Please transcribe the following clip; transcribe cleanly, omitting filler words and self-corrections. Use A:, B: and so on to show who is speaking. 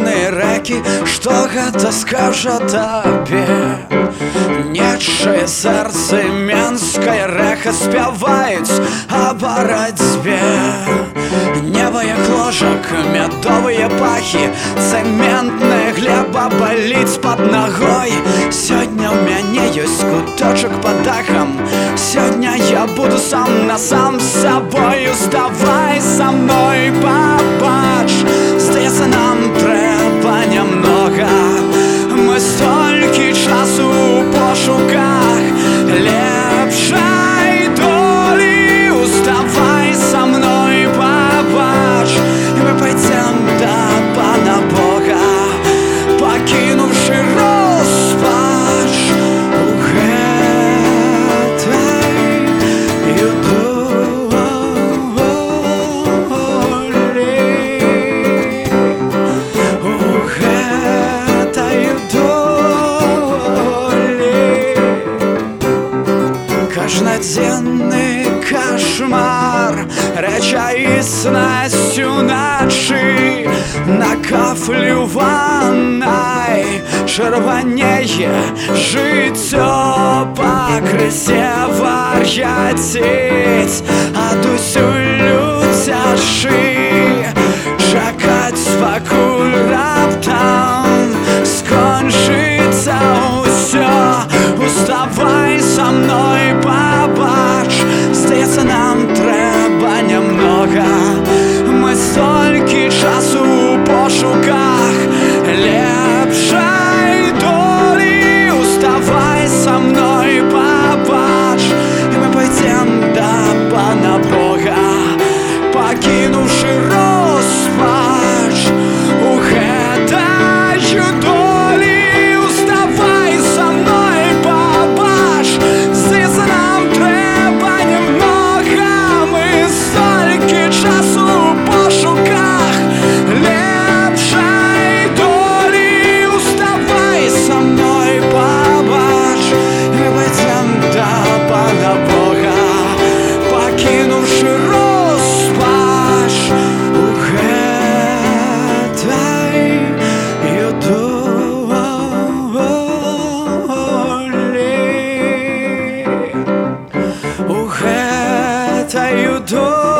A: горные реки, что гэта скажа табе. Нечае сэрцы менскае рэха спяваюць о барацьбе. Неба як ложак, мядовыя пахі, цэментная глеба баліць пад нагой. Сёння ў мяне ёсць куточак пад дахам, сёння я буду сам на сам з сабою. Вставай са мной, пабач, здаецца, нам трэба нямнога. Мы столькі часу ў пошуках лепшай долі. Уставай са мной, пабач, і мы пайдзем да Пана Бога, пакінуўшы роспач у гэтай юдолі. У гэтай юдолі каждодзенны кошмар рэчаіснасць уначы. На кафлюванай чырванее жыццё, пакрысе вар'яцець адусюль уцячы, чакаць пакуль раптам скончыцца ўсё. Уставай са мной, пабач, здаецца, нам трэба нямнога. Мы столькі часу ў пошуках лепшай долі. Уставай са мной, пабач, і мы пайдзем да Пана Бога, пакінуўшы роспач у гэтай юдолі. Уставай са мной, пабач, здаецца, нам трэба нямнога. Мы столькі часу ў пошуках лепшай долі. Уставай са мной, пабач, і мы пайдзем да Пана Бога, пакінуўшы роспач у гэтай юдолі. У гэтай юдолі.